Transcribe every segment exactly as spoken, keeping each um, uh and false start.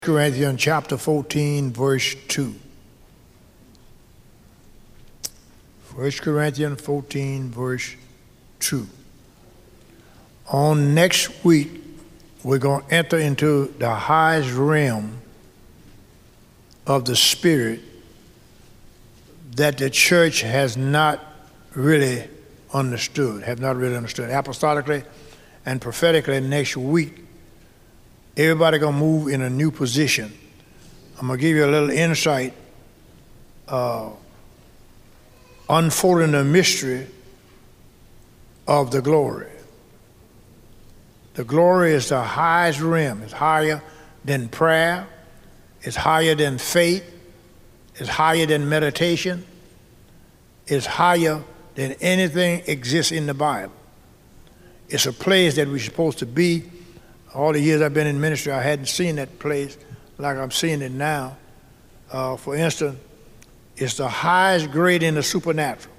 Corinthians chapter fourteen, verse two. First Corinthians fourteen, verse two. On next week, we're going to enter into the highest realm of the Spirit that the church has not really understood, have not really understood. Apostolically and prophetically, next week, everybody gonna move in a new position. I'm gonna give you a little insight, uh, unfolding the mystery of the glory. The glory is the highest realm. It's higher than prayer. It's higher than faith. It's higher than meditation. It's higher than anything exists in the Bible. It's a place that we're supposed to be. All the years I've been in ministry, I hadn't seen that place like I'm seeing it now. Uh, for instance, it's the highest grade in the supernatural.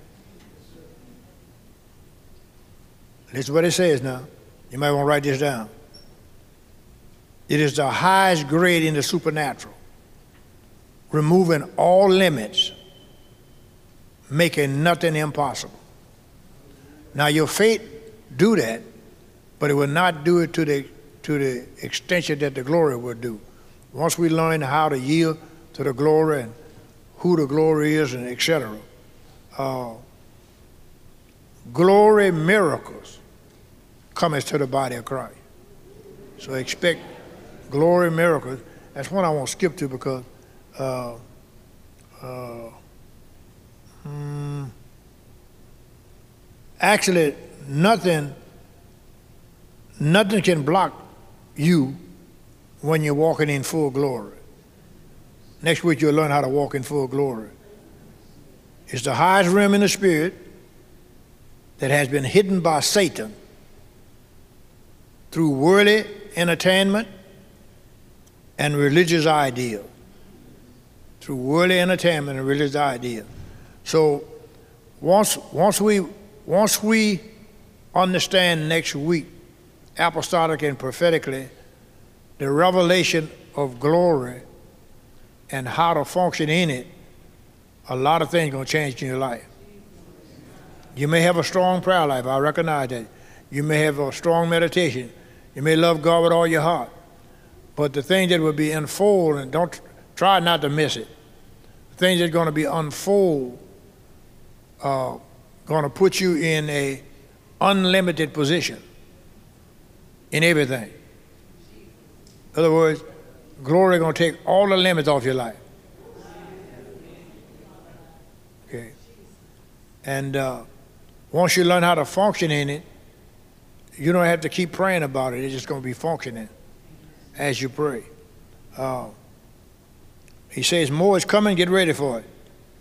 This is what it says now. You might want to write this down. It is the highest grade in the supernatural, removing all limits, making nothing impossible. Now your faith do that, but it will not do it to the to the extension that the glory will do. Once we learn how to yield to the glory and who the glory is and et cetera, uh, glory miracles coming to the body of Christ. So expect glory miracles. That's one I won't skip to because uh, uh, hmm, actually nothing, nothing can block you when you're walking in full glory. Next week you'll learn how to walk in full glory. It's the highest realm in the spirit that has been hidden by Satan through worldly entertainment and religious ideas. Through worldly entertainment and religious ideas. So once once we once we understand next week, apostolic and prophetically, the revelation of glory and how to function in it, a lot of things are going to change in your life. You may have a strong prayer life, I recognize that. You may have a strong meditation. You may love God with all your heart. But the thing that will be unfold, and don't try not to miss it, the things that are going to be unfold are going to put you in a unlimited position in everything. In other words, glory is going to take all the limits off your life. Okay. And uh, once you learn how to function in it, you don't have to keep praying about it. It's just going to be functioning as you pray. Uh, he says, more is coming, get ready for it.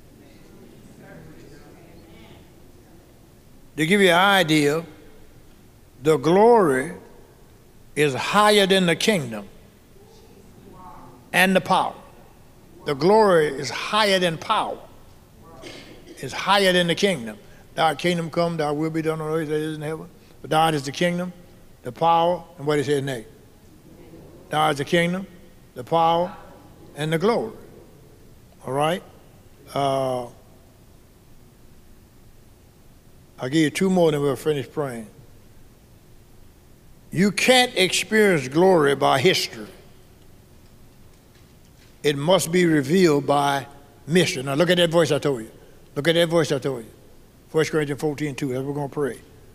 To give you an idea, the glory is higher than the kingdom and the power. The glory is higher than power. It's higher than the kingdom. Thy kingdom come, thy will be done on earth as it is in heaven. But thine is the kingdom, the power, and what it says next. Thine is the kingdom, the power, and the glory. All right? Uh, I'll give you two more, then we'll finish praying. You can't experience glory by history. It must be revealed by mystery. Now look at that voice I told you. Look at that voice I told you. First Corinthians fourteen, two. That's what we're going to pray.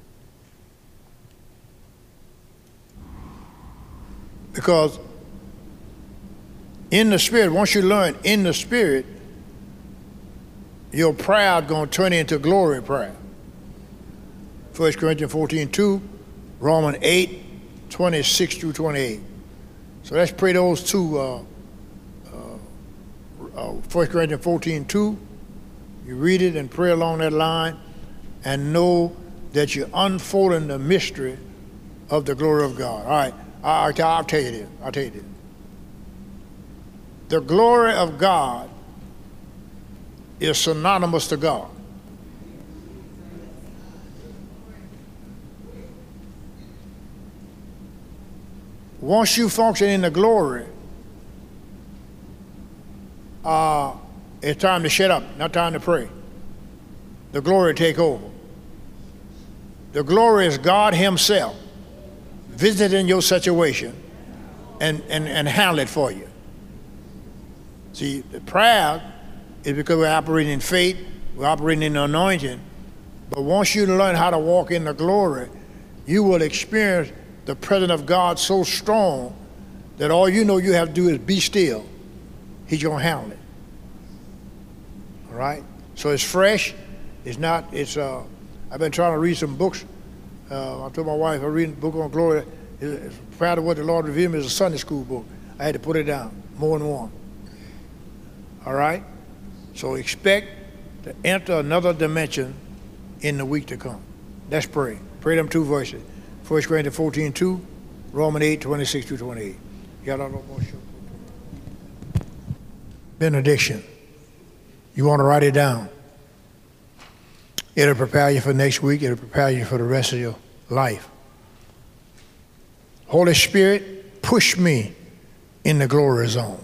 Because in the spirit, once you learn in the spirit, your prayer is going to turn into glory prayer. First Corinthians fourteen, two, Romans eight, twenty-six through twenty-eight. So let's pray those two. Uh, uh, uh, First Corinthians fourteen, two. You read it and pray along that line and know that you're unfolding the mystery of the glory of God. All right, I, I, I'll tell you this. I'll tell you this. The glory of God is synonymous to God. Once you function in the glory, uh, it's time to shut up, not time to pray. The glory take over. The glory is God himself visiting your situation and, and, and handle it for you. See, the prayer is because we're operating in faith, we're operating in the anointing, but once you learn how to walk in the glory, you will experience the presence of God so strong that all you know you have to do is be still. He's going to handle it. All right? So it's fresh. It's not, it's, uh, I've been trying to read some books. Uh, I told my wife I'm reading a book on glory. It's proud of what the Lord revealed me is a Sunday school book. I had to put it down, more than one. All right? So expect to enter another dimension in the week to come. Let's pray. Pray them two verses. First Corinthians fourteen two, Romans eight, twenty-six through twenty-eight. Benediction. You want to write it down. It'll prepare you for next week. It'll prepare you for the rest of your life. Holy Spirit, push me in the glory zone.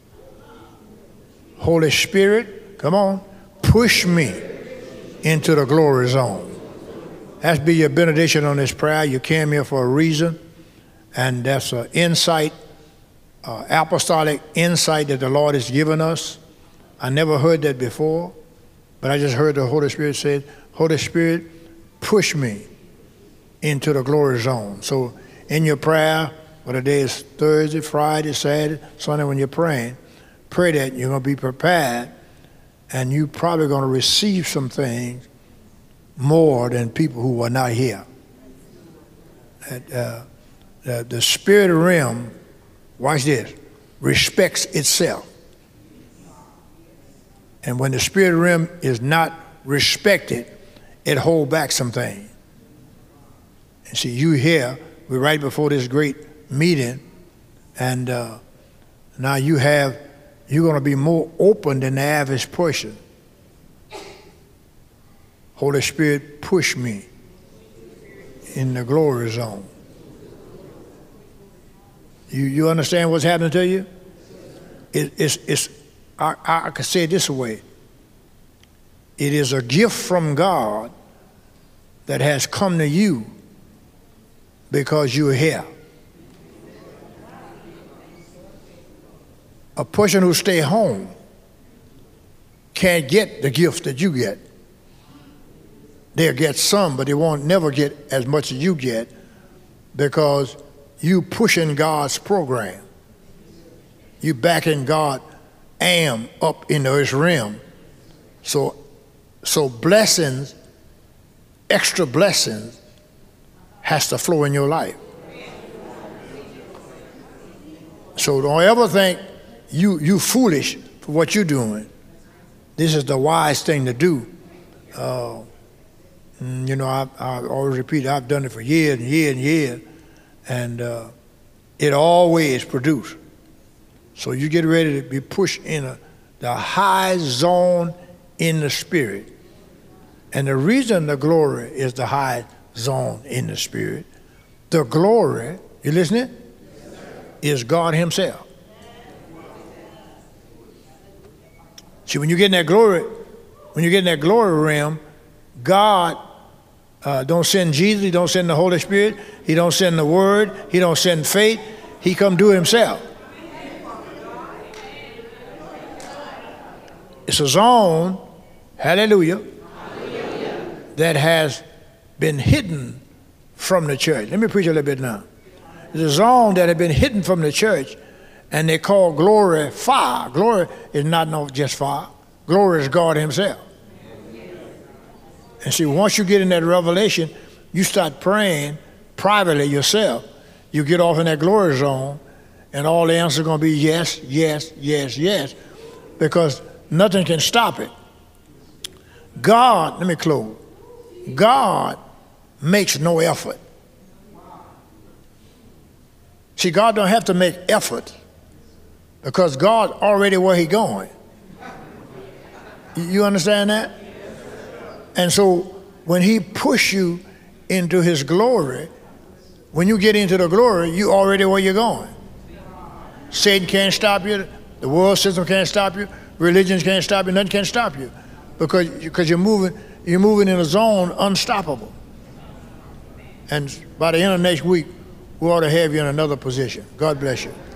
Holy Spirit, come on, push me into the glory zone. That's be your benediction on this prayer. You came here for a reason, and that's an insight, uh, apostolic insight that the Lord has given us. I never heard that before, but I just heard the Holy Spirit say, Holy Spirit, push me into the glory zone. So in your prayer, whether day is Thursday, Friday, Saturday, Sunday, when you're praying, pray that you're going to be prepared, and you're probably going to receive some things more than people who are not here. That, uh, the, the spirit realm, watch this, respects itself. And when the spirit realm is not respected, it holds back some things. And see, you here, we're right before this great meeting, and uh, now you have, you're going to be more open than the average person. Holy Spirit, push me in the glory zone. You, you understand what's happening to you? It, it's, it's, I, I could say it this way. It is a gift from God that has come to you because you're here. A person who stays home can't get the gift that you get. They'll get some, but they won't never get as much as you get because you pushing God's program. You backing God am up into his realm. So, so blessings, extra blessings, has to flow in your life. So don't ever think you you foolish for what you're doing. This is the wise thing to do. Uh, you know, I, I always repeat, I've done it for years and years and years, and uh, it always produced. So you get ready to be pushed in a, the high zone in the spirit. And the reason the glory is the high zone in the spirit, the glory, you listening? Yes, is God himself. See, when you get in that glory, when you get in that glory realm, God uh, don't send Jesus, he don't send the Holy Spirit, he don't send the Word, he don't send faith, he come do it himself. It's a zone, hallelujah, hallelujah, that has been hidden from the church. Let me preach a little bit now. It's a zone that had been hidden from the church, and they call glory fire. Glory is not no just fire. Glory is God himself. And see, once you get in that revelation, you start praying privately yourself. You get off in that glory zone, and all the answers are going to be yes, yes, yes, yes, because nothing can stop it. God, let me close. God makes no effort. See, God don't have to make effort because God already where he going. You understand that? And so when he push you into his glory, when you get into the glory, you already where you're going. Satan can't stop you. The world system can't stop you. Religions can't stop you. Nothing can stop you, because because you're moving you're moving in a zone unstoppable. And by the end of next week, we ought to have you in another position. God bless you.